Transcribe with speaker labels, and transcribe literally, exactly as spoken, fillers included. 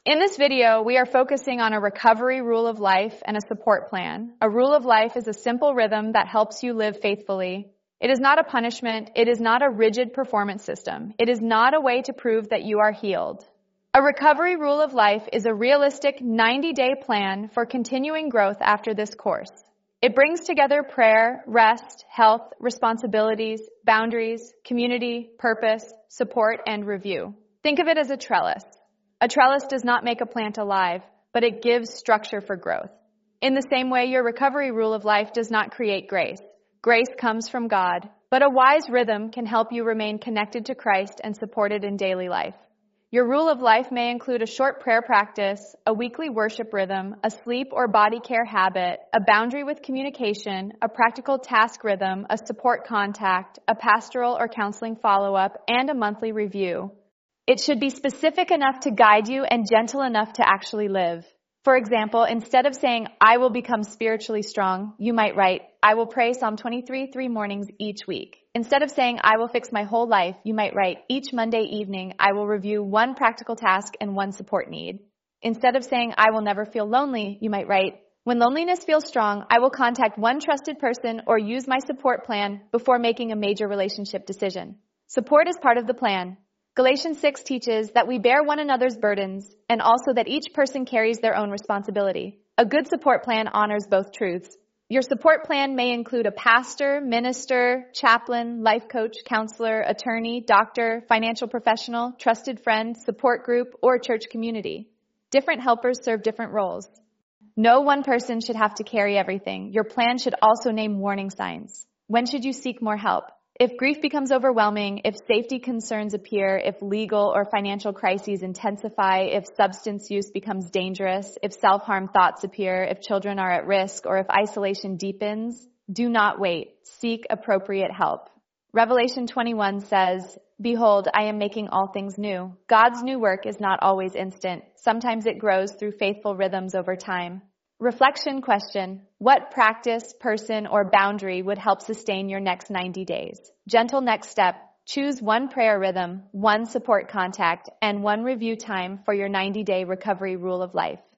Speaker 1: In this video, we are focusing on a recovery rule of life and a support plan. A rule of life is a simple rhythm that helps you live faithfully. It is not a punishment. It is not a rigid performance system. It is not a way to prove that you are healed. A recovery rule of life is a realistic ninety-day plan for continuing growth after this course. It brings together prayer, rest, health, responsibilities, boundaries, community, purpose, support, and review. Think of it as a trellis. A trellis does not make a plant alive, but it gives structure for growth. In the same way, your recovery rule of life does not create grace. Grace comes from God, but a wise rhythm can help you remain connected to Christ and supported in daily life. Your rule of life may include a short prayer practice, a weekly worship rhythm, a sleep or body care habit, a boundary with communication, a practical task rhythm, a support contact, a pastoral or counseling follow-up, and a monthly review. It should be specific enough to guide you and gentle enough to actually live. For example, instead of saying, I will become spiritually strong, you might write, I will pray Psalm twenty-three three mornings each week. Instead of saying, I will fix my whole life, you might write, each Monday evening, I will review one practical task and one support need. Instead of saying, I will never feel lonely, you might write, when loneliness feels strong, I will contact one trusted person or use my support plan before making a major relationship decision. Support is part of the plan. Galatians six teaches that we bear one another's burdens and also that each person carries their own responsibility. A good support plan honors both truths. Your support plan may include a pastor, minister, chaplain, life coach, counselor, attorney, doctor, financial professional, trusted friend, support group, or church community. Different helpers serve different roles. No one person should have to carry everything. Your plan should also name warning signs. When should you seek more help? If grief becomes overwhelming, if safety concerns appear, if legal or financial crises intensify, if substance use becomes dangerous, if self-harm thoughts appear, if children are at risk, or if isolation deepens, do not wait. Seek appropriate help. Revelation twenty-one says, Behold, I am making all things new. God's new work is not always instant. Sometimes it grows through faithful rhythms over time. Reflection question. What practice, person, or boundary would help sustain your next ninety days? Gentle next step. Choose one prayer rhythm, one support contact, and one review time for your ninety-day recovery rule of life.